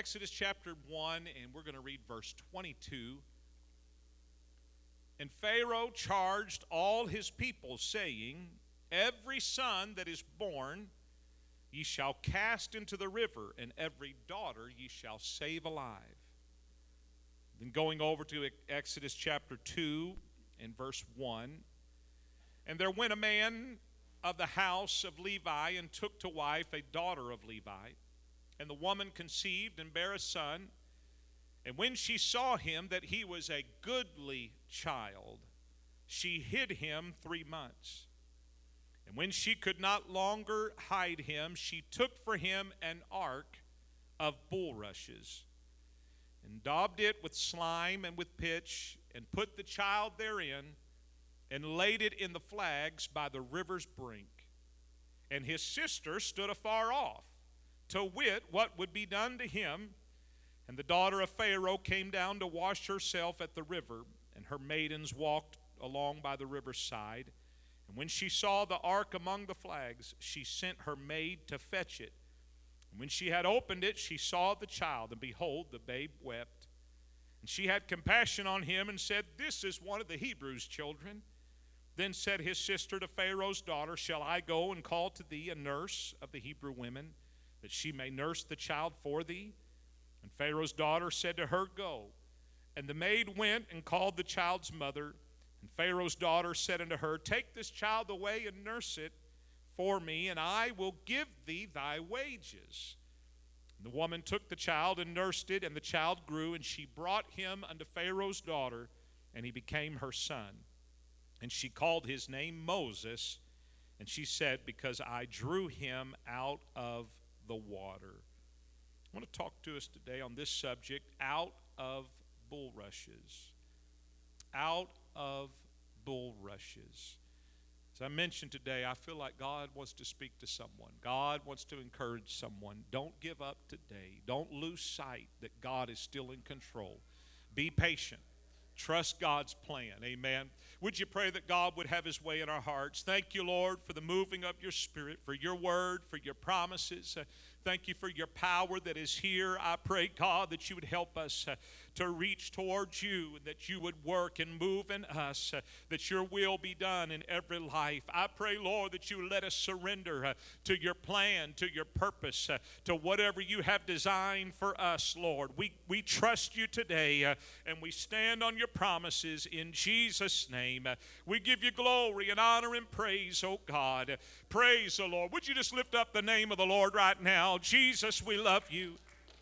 Exodus chapter 1, and we're going to read verse 22. And Pharaoh charged all his people, saying, Every son that is born ye shall cast into the river, and every daughter ye shall save alive. Then going over to Exodus chapter 2 and verse 1. And there went a man of the house of Levi, and took to wife a daughter of Levi. And the woman conceived and bare a son. And when she saw him that he was a goodly child, she hid him 3 months. And when she could not longer hide him, she took for him an ark of bulrushes, and daubed it with slime and with pitch, and put the child therein, and laid it in the flags by the river's brink. And his sister stood afar off, to wit what would be done to him. And the daughter of Pharaoh came down to wash herself at the river, and her maidens walked along by the river's side. And when she saw the ark among the flags, she sent her maid to fetch it. And when she had opened it, she saw the child, and behold, the babe wept. And she had compassion on him, and said, This is one of the Hebrews' children. Then said his sister to Pharaoh's daughter, Shall I go and call to thee a nurse of the Hebrew women, that she may nurse the child for thee? And Pharaoh's daughter said to her, Go. And the maid went and called the child's mother. And Pharaoh's daughter said unto her, Take this child away and nurse it for me, and I will give thee thy wages. And the woman took the child and nursed it, and the child grew, and she brought him unto Pharaoh's daughter, and he became her son. And she called his name Moses, and she said, Because I drew him out of the water. I want to talk to us today on this subject, out of bulrushes. Out of bulrushes. As I mentioned today, I feel like God wants to speak to someone. God wants to encourage someone. Don't give up today. Don't lose sight that God is still in control. Be patient. Trust God's plan. Amen. Would you pray that God would have his way in our hearts? Thank you, Lord, for the moving of your Spirit, for your word, for your promises. Thank you for your power that is here. I pray, God, that you would help us to reach towards you, and that you would work and move in us, that your will be done in every life. I pray, Lord, that you would let us surrender to your plan, to your purpose, to whatever you have designed for us, Lord. We trust you today, and we stand on your promises in Jesus' name. We give you glory and honor and praise, oh God. Praise the Lord. Would you just lift up the name of the Lord right now? Jesus, we love you.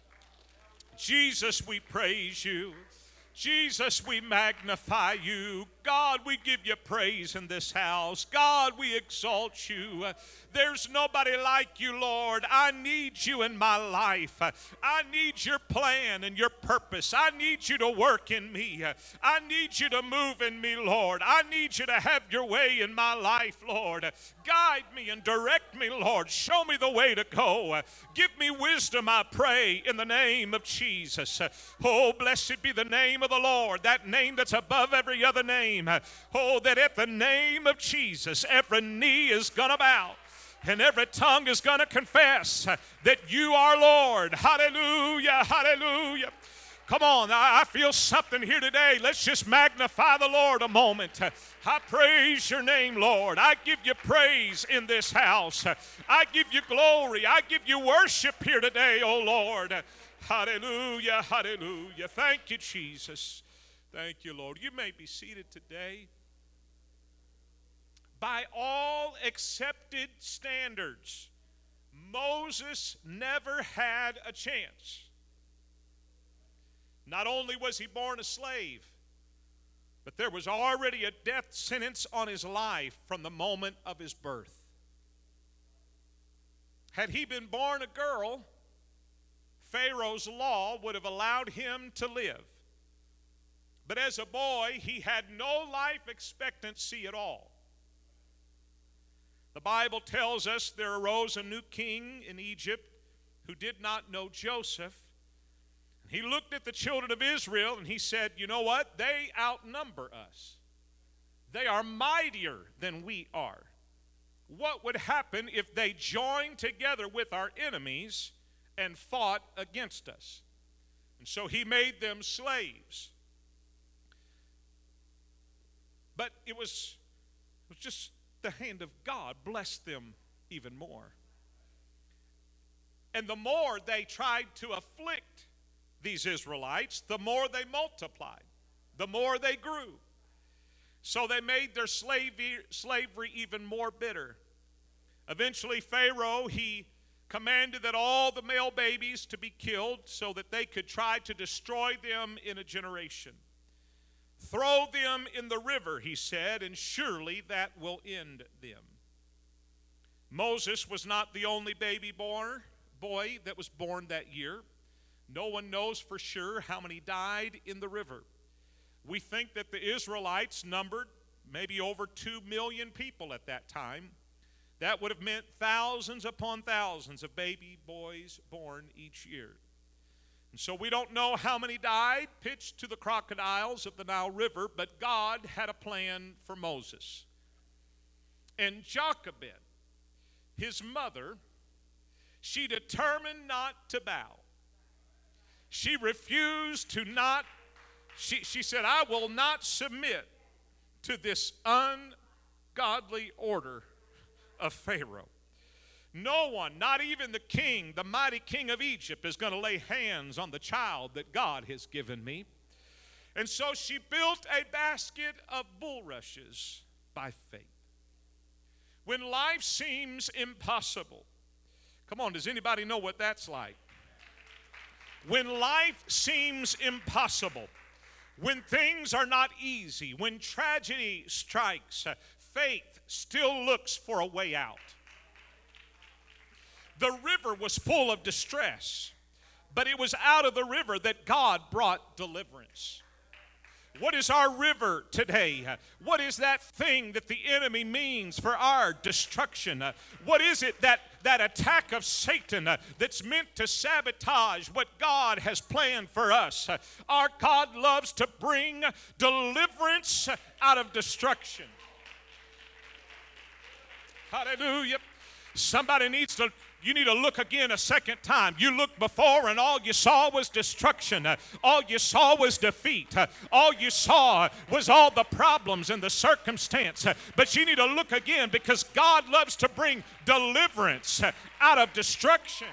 Jesus, we praise you. Jesus, we magnify you. God, we give you praise in this house. God, we exalt you. There's nobody like you, Lord. I need you in my life. I need your plan and your purpose. I need you to work in me. I need you to move in me, Lord. I need you to have your way in my life, Lord. Guide me and direct me, Lord. Show me the way to go. Give me wisdom, I pray, in the name of Jesus. Oh, blessed be the name of the Lord, that name that's above every other name. Oh, that at the name of Jesus, every knee is going to bow, and every tongue is going to confess that you are Lord. Hallelujah, hallelujah. Come on, I feel something here today. Let's just magnify the Lord a moment. I praise your name, Lord. I give you praise in this house. I give you glory. I give you worship here today, oh Lord. Hallelujah, hallelujah. Thank you, Jesus. Thank you, Lord. You may be seated today. By all accepted standards, Moses never had a chance. Not only was he born a slave, but there was already a death sentence on his life from the moment of his birth. Had he been born a girl, Pharaoh's law would have allowed him to live. But as a boy, he had no life expectancy at all. The Bible tells us there arose a new king in Egypt who did not know Joseph. He looked at the children of Israel and he said, you know what? They outnumber us. They are mightier than we are. What would happen if they joined together with our enemies and fought against us? And so he made them slaves. But it was just the hand of God blessed them even more. And the more they tried to afflict these Israelites, the more they multiplied, the more they grew. So they made their slavery even more bitter. Eventually, Pharaoh, he commanded that all the male babies to be killed so that they could try to destroy them in a generation. Throw them in the river, he said, and surely that will end them. Moses was not the only boy that was born that year. No one knows for sure how many died in the river. We think that the Israelites numbered maybe over 2 million people at that time. That would have meant thousands upon thousands of baby boys born each year. And so we don't know how many died, pitched to the crocodiles of the Nile River, but God had a plan for Moses. And Jochebed, his mother, she determined not to bow. She refused to not, she said, I will not submit to this ungodly order of Pharaoh. No one, not even the king, the mighty king of Egypt, is going to lay hands on the child that God has given me. And so she built a basket of bulrushes by faith. When life seems impossible, come on, does anybody know what that's like? When life seems impossible, when things are not easy, when tragedy strikes, faith still looks for a way out. The river was full of distress, but it was out of the river that God brought deliverance. What is our river today? What is that thing that the enemy means for our destruction? What is it that attack of Satan that's meant to sabotage what God has planned for us? Our God loves to bring deliverance out of destruction. Hallelujah. Somebody you need to look again a second time. You looked before and all you saw was destruction. All you saw was defeat. All you saw was all the problems and the circumstance. But you need to look again because God loves to bring deliverance out of destruction.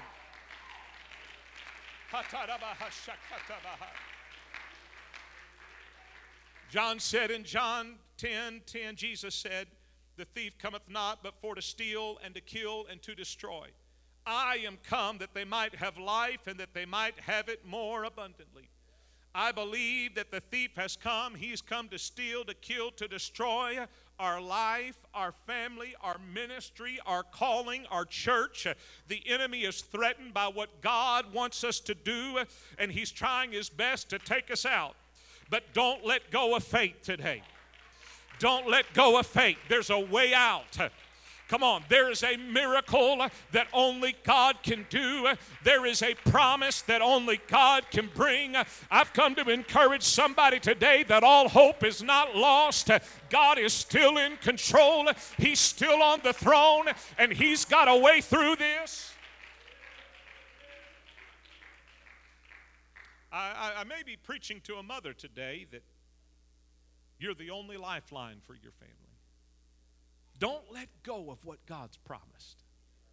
John said in John 10:10, Jesus said, the thief cometh not but for to steal and to kill and to destroy. I am come that they might have life and that they might have it more abundantly. I believe that the thief has come. He's come to steal, to kill, to destroy our life, our family, our ministry, our calling, our church. The enemy is threatened by what God wants us to do, and he's trying his best to take us out. But don't let go of faith today. Don't let go of faith. There's a way out. Come on, there is a miracle that only God can do. There is a promise that only God can bring. I've come to encourage somebody today that all hope is not lost. God is still in control. He's still on the throne, and he's got a way through this. I may be preaching to a mother today that you're the only lifeline for your family. Don't let go of what God's promised.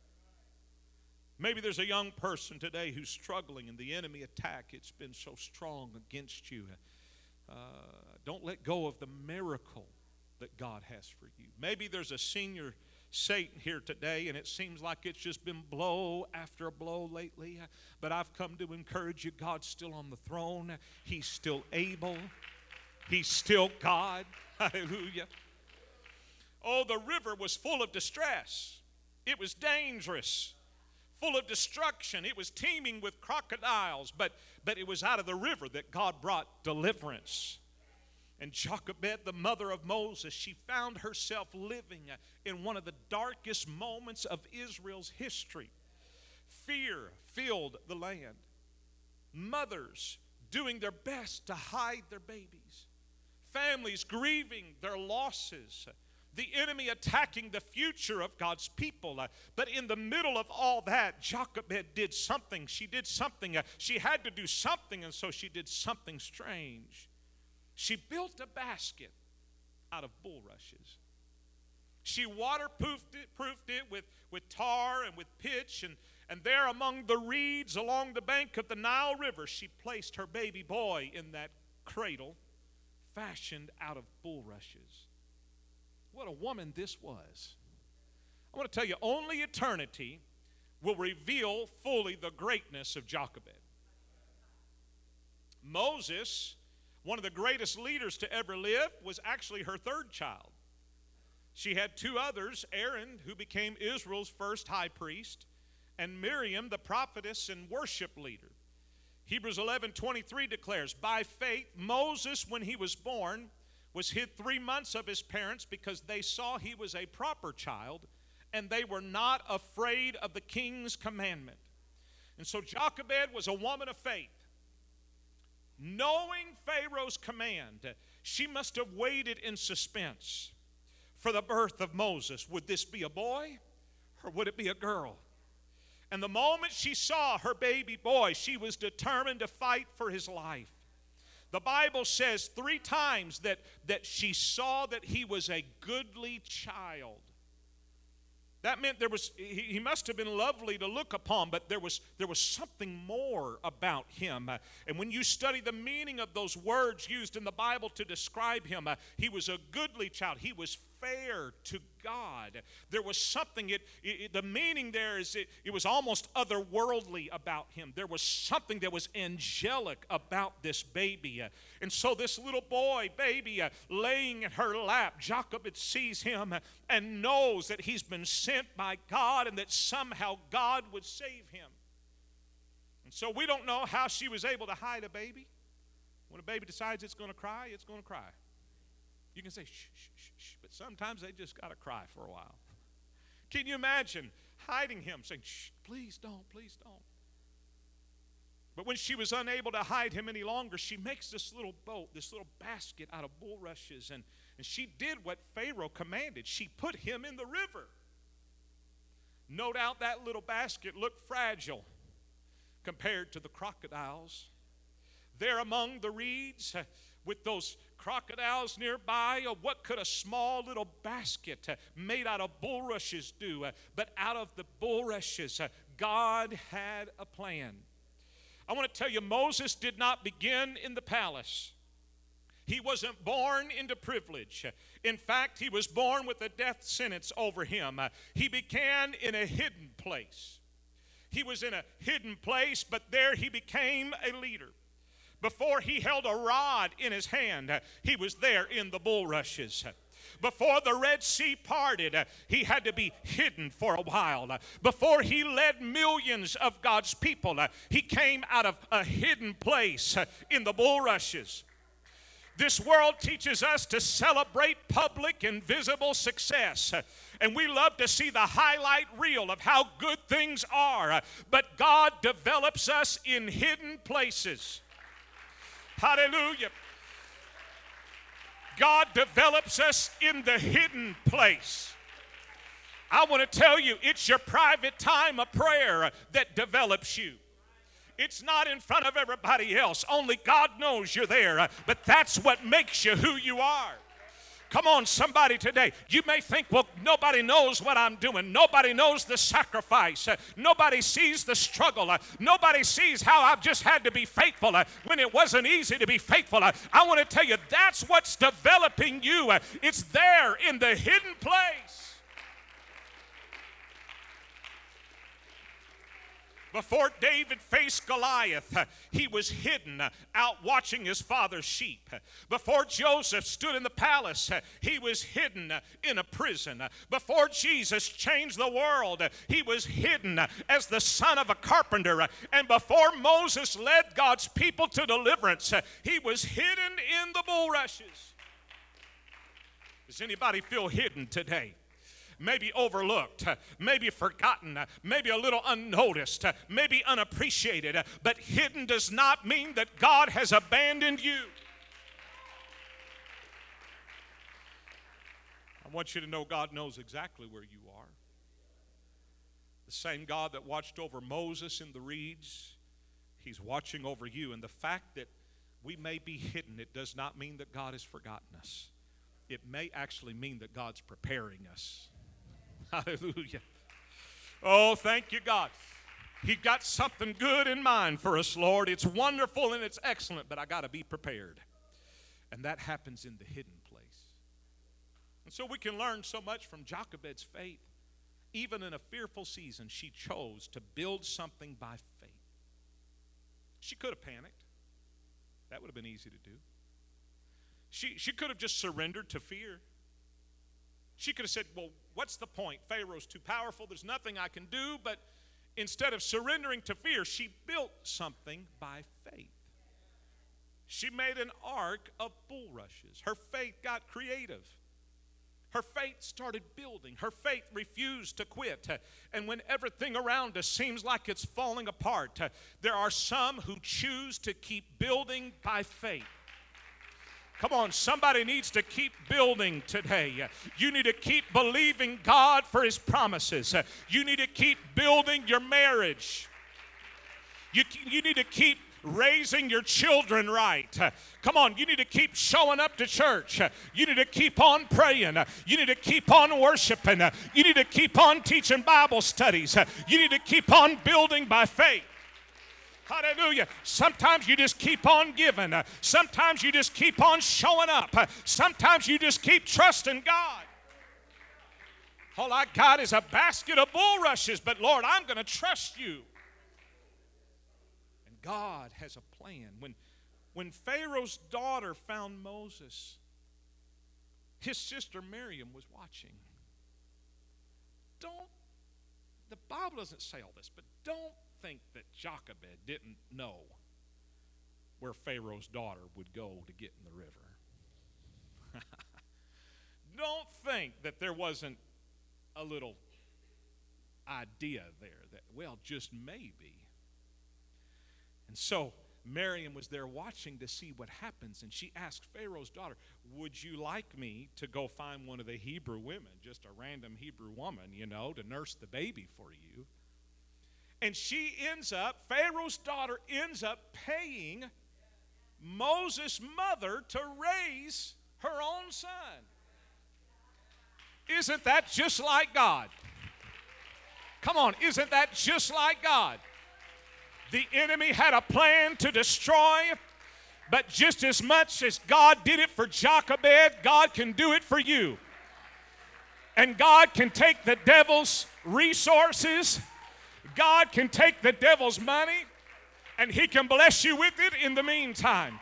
Maybe there's a young person today who's struggling and the enemy attack, it's been so strong against you. Don't let go of the miracle that God has for you. Maybe there's a senior Satan here today and it seems like it's just been blow after blow lately. But I've come to encourage you, God's still on the throne. He's still able. He's still God. Hallelujah. Oh, the river was full of distress. It was dangerous, full of destruction. It was teeming with crocodiles, but it was out of the river that God brought deliverance. And Jochebed, the mother of Moses, she found herself living in one of the darkest moments of Israel's history. Fear filled the land. Mothers doing their best to hide their babies. Families grieving their losses. the enemy attacking the future of God's people. But in the middle of all that, Jochebed did something. She did something. She had to do something, and so she did something strange. She built a basket out of bulrushes. She waterproofed it with tar and with pitch, and there among the reeds along the bank of the Nile River, she placed her baby boy in that cradle fashioned out of bulrushes. What a woman this was. I want to tell you, only eternity will reveal fully the greatness of Jochebed. Moses, one of the greatest leaders to ever live, was actually her third child. She had two others, Aaron, who became Israel's first high priest, and Miriam, the prophetess and worship leader. Hebrews 11:23 declares, by faith, Moses, when he was born, was hid 3 months of his parents because they saw he was a proper child, and they were not afraid of the king's commandment. And so Jochebed was a woman of faith. Knowing Pharaoh's command, she must have waited in suspense for the birth of Moses. Would this be a boy or would it be a girl? And the moment she saw her baby boy, she was determined to fight for his life. The Bible says 3 times that she saw that he was a goodly child. That meant he must have been lovely to look upon, but there was something more about him. And when you study the meaning of those words used in the Bible to describe him, he was a goodly child. He was fair to God. There was something, the meaning there is it was almost otherworldly about him. There was something that was angelic about this baby. And so this little boy, baby, laying in her lap, Jochebed sees him and knows that he's been sent by God and that somehow God would save him. And so we don't know how she was able to hide a baby. When a baby decides it's going to cry, it's going to cry. You can say, shh, shh, shh, shh, but sometimes they just got to cry for a while. Can you imagine hiding him, saying, shh, please don't, please don't. But when she was unable to hide him any longer, she makes this little boat, this little basket out of bulrushes, and she did what Pharaoh commanded. She put him in the river. No doubt that little basket looked fragile compared to the crocodiles. There among the reeds, with those crocodiles nearby, what could a small little basket made out of bulrushes do? But out of the bulrushes, God had a plan. I want to tell you, Moses did not begin in the palace. He wasn't born into privilege. In fact, he was born with a death sentence over him. He began in a hidden place. He was in a hidden place, but there he became a leader. Before he held a rod in his hand, he was there in the bulrushes. Before the Red Sea parted, he had to be hidden for a while. Before he led millions of God's people, he came out of a hidden place in the bulrushes. This world teaches us to celebrate public and visible success. And we love to see the highlight reel of how good things are. But God develops us in hidden places. Hallelujah. God develops us in the hidden place. I want to tell you, it's your private time of prayer that develops you. It's not in front of everybody else. Only God knows you're there. But that's what makes you who you are. Come on, somebody today. You may think, well, nobody knows what I'm doing. Nobody knows the sacrifice. Nobody sees the struggle. Nobody sees how I've just had to be faithful when it wasn't easy to be faithful. I want to tell you, that's what's developing you. It's there in the hidden place. Before David faced Goliath, he was hidden out watching his father's sheep. Before Joseph stood in the palace, he was hidden in a prison. Before Jesus changed the world, he was hidden as the son of a carpenter. And before Moses led God's people to deliverance, he was hidden in the bulrushes. Does anybody feel hidden today? Maybe overlooked, maybe forgotten, maybe a little unnoticed, maybe unappreciated. But hidden does not mean that God has abandoned you. I want you to know God knows exactly where you are. The same God that watched over Moses in the reeds, He's watching over you. And the fact that we may be hidden, it does not mean that God has forgotten us. It may actually mean that God's preparing us. Hallelujah. Oh, thank you, God. He got something good in mind for us, Lord. It's wonderful and it's excellent, but I got to be prepared. And that happens in the hidden place. And so we can learn so much from Jochebed's faith. Even in a fearful season, she chose to build something by faith. She could have panicked. That would have been easy to do. She could have just surrendered to fear. She could have said, well, what's the point? Pharaoh's too powerful. There's nothing I can do. But instead of surrendering to fear, she built something by faith. She made an ark of bulrushes. Her faith got creative. Her faith started building. Her faith refused to quit. And when everything around us seems like it's falling apart, there are some who choose to keep building by faith. Come on, somebody needs to keep building today. You need to keep believing God for His promises. You need to keep building your marriage. You need to keep raising your children right. Come on, you need to keep showing up to church. You need to keep on praying. You need to keep on worshiping. You need to keep on teaching Bible studies. You need to keep on building by faith. Hallelujah. Sometimes you just keep on giving. Sometimes you just keep on showing up. Sometimes you just keep trusting God. All I got is a basket of bulrushes, but Lord, I'm going to trust you. God has a plan. When Pharaoh's daughter found Moses, his sister Miriam was watching. The Bible doesn't say all this, but don't think that Jochebed didn't know where Pharaoh's daughter would go to get in the river. Don't think that there wasn't a little idea there that, well, just maybe. And so Miriam was there watching to see what happens, and she asked Pharaoh's daughter, would you like me to go find one of the Hebrew women, just a random Hebrew woman, to nurse the baby for you? And Pharaoh's daughter ends up paying Moses' mother to raise her own son. Isn't that just like God? Come on, isn't that just like God? The enemy had a plan to destroy, but just as much as God did it for Jochebed, God can do it for you. And God can take the devil's resources, God can take the devil's money, and He can bless you with it in the meantime.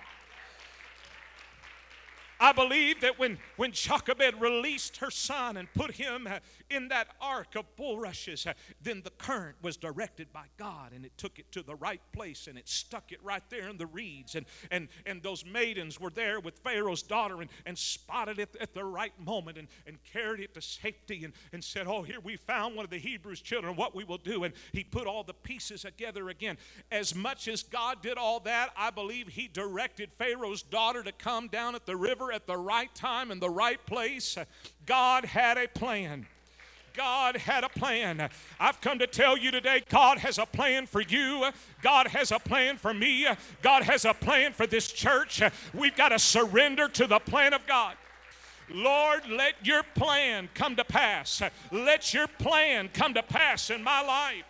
I believe that when Jochebed released her son and put him in that ark of bulrushes, then the current was directed by God, and it took it to the right place, and it stuck it right there in the reeds. And those maidens were there with Pharaoh's daughter and spotted it at the right moment and carried it to safety and said, oh, here we found one of the Hebrews' children, what we will do. And he put all the pieces together again. As much as God did all that, I believe He directed Pharaoh's daughter to come down at the river at the right time in the right place. God had a plan. God had a plan. I've come to tell you today, God has a plan for you. God has a plan for me. God has a plan for this church. We've got to surrender to the plan of God. Lord, let your plan come to pass. Let your plan come to pass in my life.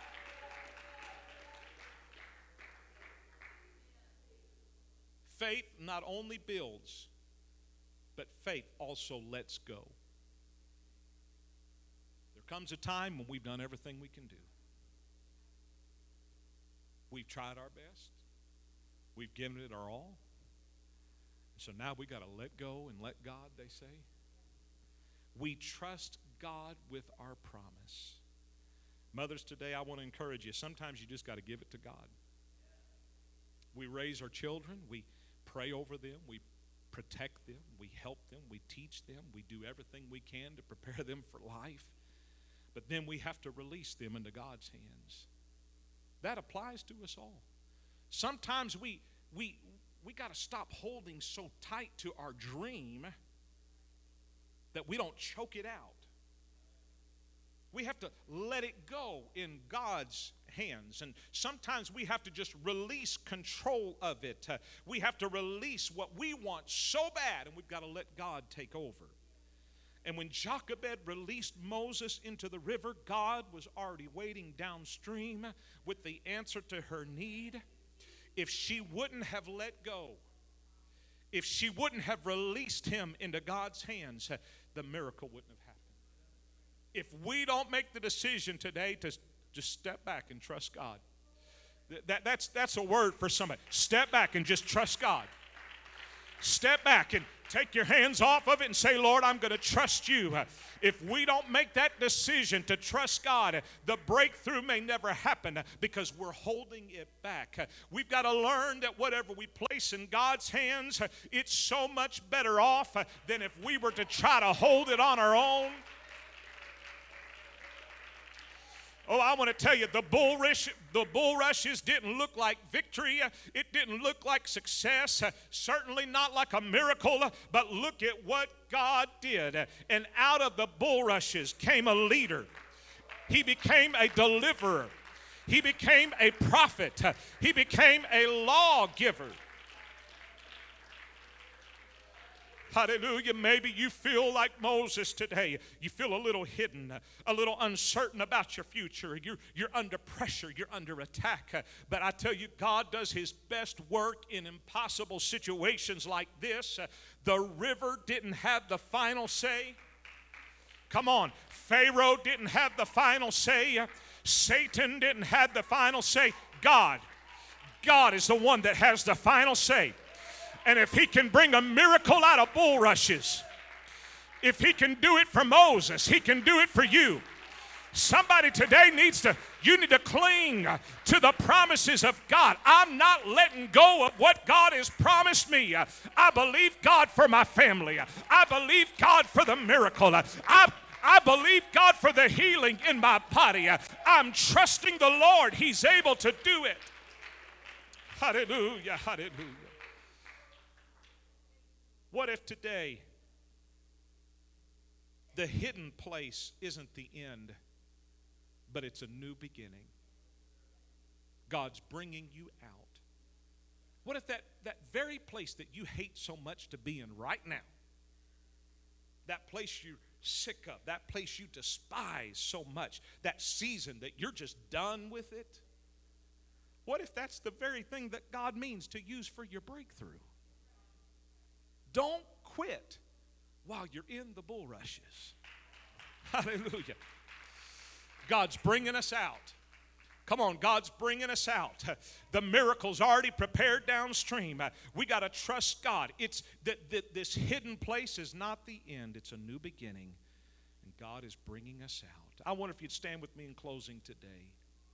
Faith not only builds, but faith also lets go. There comes a time when we've done everything we can do. We've tried our best. We've given it our all. So now we got to let go and let God, they say. We trust God with our promise. Mothers, today I want to encourage you. Sometimes you just got to give it to God. We raise our children. We pray over them. We protect them. We help them. We teach them. We do everything we can to prepare them for life. But then we have to release them into God's hands. That applies to us all. Sometimes we got to stop holding so tight to our dream that we don't choke it out. We have to let it go in God's hands. And sometimes we have to just release control of it. We have to release what we want so bad, and we've got to let God take over. And when Jochebed released Moses into the river, God was already waiting downstream with the answer to her need. If she wouldn't have let go, if she wouldn't have released him into God's hands, the miracle wouldn't have happened. If we don't make the decision today to just step back and trust God, that's a word for somebody. Step back and just trust God. Step back and take your hands off of it and say, Lord, I'm going to trust you. If we don't make that decision to trust God, the breakthrough may never happen because we're holding it back. We've got to learn that whatever we place in God's hands, it's so much better off than if we were to try to hold it on our own. Oh, I want to tell you, the bull rushes didn't look like victory. It didn't look like success. Certainly not like a miracle. But look at what God did. And out of the bulrushes came a leader. He became a deliverer. He became a prophet. He became a lawgiver. Hallelujah. Maybe you feel like Moses today. You feel a little hidden, a little uncertain about your future. You're under pressure. You're under attack. But I tell you, God does his best work in impossible situations like this. The river didn't have the final say. Come on. Pharaoh didn't have the final say. Satan didn't have the final say. God is the one that has the final say. And if he can bring a miracle out of bulrushes, if he can do it for Moses, he can do it for you. Somebody today you need to cling to the promises of God. I'm not letting go of what God has promised me. I believe God for my family. I believe God for the miracle. I believe God for the healing in my body. I'm trusting the Lord. He's able to do it. Hallelujah, hallelujah. What if today the hidden place isn't the end, but it's a new beginning? God's bringing you out. What if that very place that you hate so much to be in right now, that place you're sick of, that place you despise so much, that season that you're just done with it, what if that's the very thing that God means to use for your breakthrough? Don't quit while you're in the bulrushes. Hallelujah. God's bringing us out. Come on, God's bringing us out. The miracle's already prepared downstream. We got to trust God. It's this hidden place is not the end. It's a new beginning. And God is bringing us out. I wonder if you'd stand with me in closing today.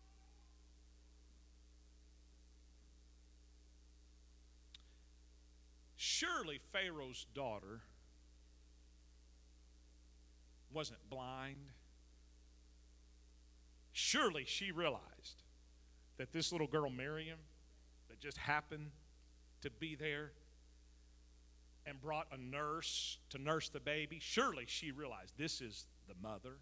Surely Pharaoh's daughter wasn't blind. Surely she realized that this little girl Miriam that just happened to be there and brought a nurse to nurse the baby, surely she realized this is the mother.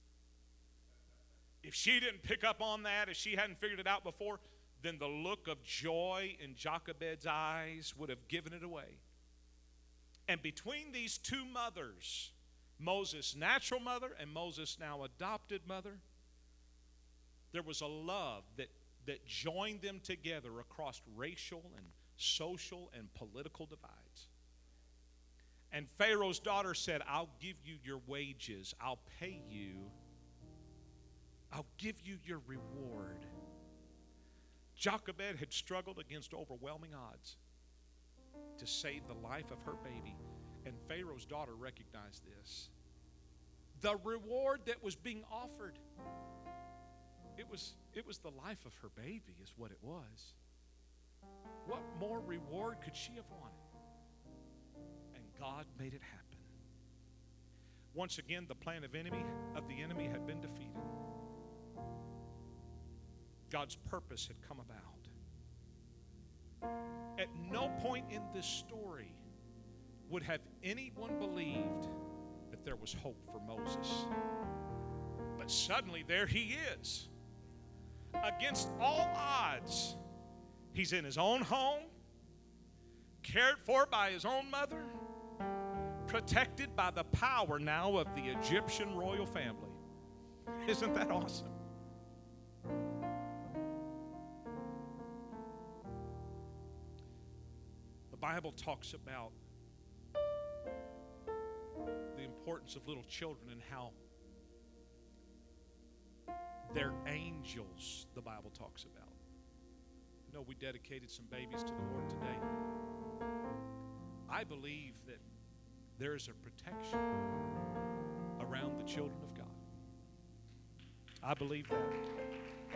If she didn't pick up on that, if she hadn't figured it out before, then the look of joy in Jochebed's eyes would have given it away. And between these two mothers, Moses' natural mother and Moses' now adopted mother, there was a love that joined them together across racial and social and political divides. And Pharaoh's daughter said, I'll give you your wages. I'll pay you. I'll give you your reward. Jochebed had struggled against overwhelming odds to save the life of her baby. And Pharaoh's daughter recognized this. The reward that was being offered, it was the life of her baby is what it was. What more reward could she have wanted? And God made it happen. Once again, the plan of the enemy had been defeated. God's purpose had come about. At no point in this story would have anyone believed like there was hope for Moses. But suddenly there he is. Against all odds, he's in his own home, cared for by his own mother, protected by the power now of the Egyptian royal family. Isn't that awesome? The Bible talks about the importance of little children and how they're angels, the Bible talks about. You know, we dedicated some babies to the Lord today. I believe that there's a protection around the children of God. I believe that.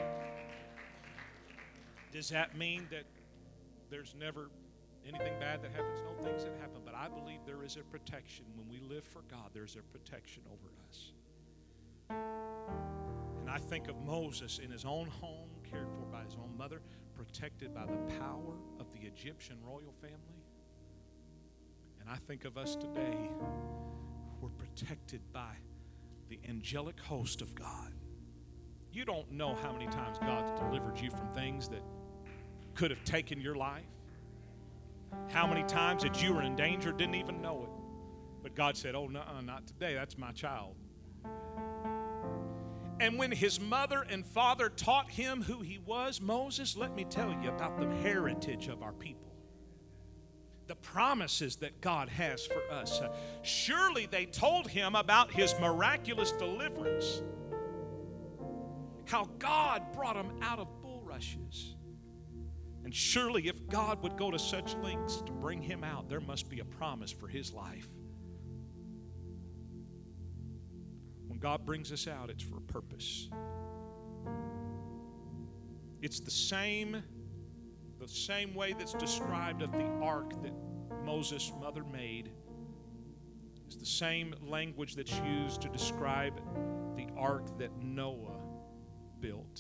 Does that mean that there's never anything bad that happens? No, things that happen. But I believe there is a protection. When we live for God, there's a protection over us. And I think of Moses in his own home, cared for by his own mother, protected by the power of the Egyptian royal family. And I think of us today, we're protected by the angelic host of God. You don't know how many times God's delivered you from things that could have taken your life. How many times that you were in danger, didn't even know it. But God said, oh, no, not today. That's my child. And when his mother and father taught him who he was, Moses, let me tell you about the heritage of our people. The promises that God has for us. Surely they told him about his miraculous deliverance. How God brought him out of bulrushes. And surely if God would go to such lengths to bring him out, there must be a promise for his life. When God brings us out, it's for a purpose. It's the same way that's described of the ark that Moses' mother made. It's the same language that's used to describe the ark that Noah built.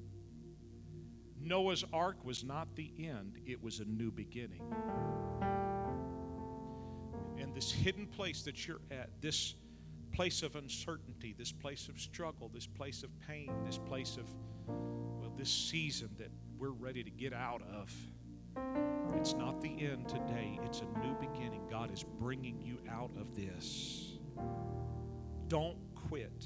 Noah's ark was not the end, it was a new beginning. And this hidden place that you're at, this place of uncertainty, this place of struggle, this place of pain, this place of, well, this season that we're ready to get out of, it's not the end today, it's a new beginning. God is bringing you out of this. Don't quit.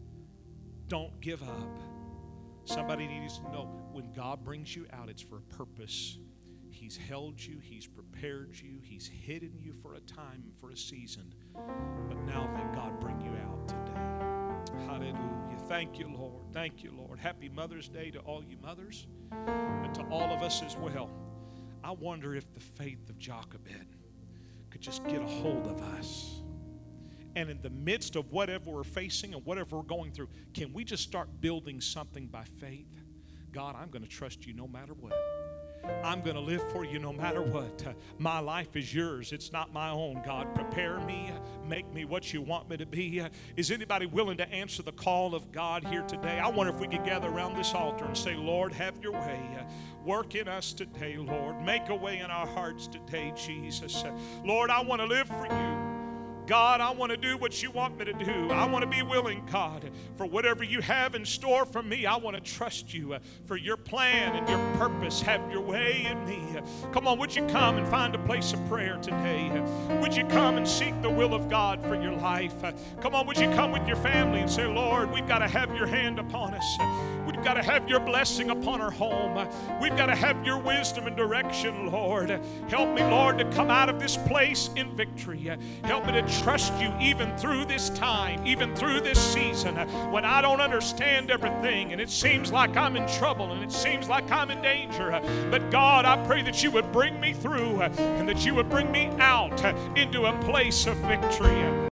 Don't give up. Somebody needs to know when God brings you out, it's for a purpose. He's held you, He's prepared you, He's hidden you for a time, for a season. But now let God bring you out today. Hallelujah. Thank you, Lord. Thank you, Lord. Happy Mother's Day to all you mothers and to all of us as well. I wonder if the faith of Jochebed could just get a hold of us. And in the midst of whatever we're facing and whatever we're going through, can we just start building something by faith? God, I'm going to trust you no matter what. I'm going to live for you no matter what. My life is yours. It's not my own. God, prepare me. Make me what you want me to be. Is anybody willing to answer the call of God here today? I wonder if we could gather around this altar and say, Lord, have your way. Work in us today, Lord. Make a way in our hearts today, Jesus. Lord, I want to live for you. God, I want to do what you want me to do. I want to be willing, God, for whatever you have in store for me. I want to trust you for your plan and your purpose. Have your way in me. Come on, would you come and find a place of prayer today? Would you come and seek the will of God for your life? Come on, would you come with your family and say, Lord, we've got to have your hand upon us. We've got to have your blessing upon our home. We've got to have your wisdom and direction, Lord. Help me, Lord, to come out of this place in victory. Help me to trust you even through this time, even through this season, when I don't understand everything and it seems like I'm in trouble and it seems like I'm in danger. But God, I pray that you would bring me through and that you would bring me out into a place of victory.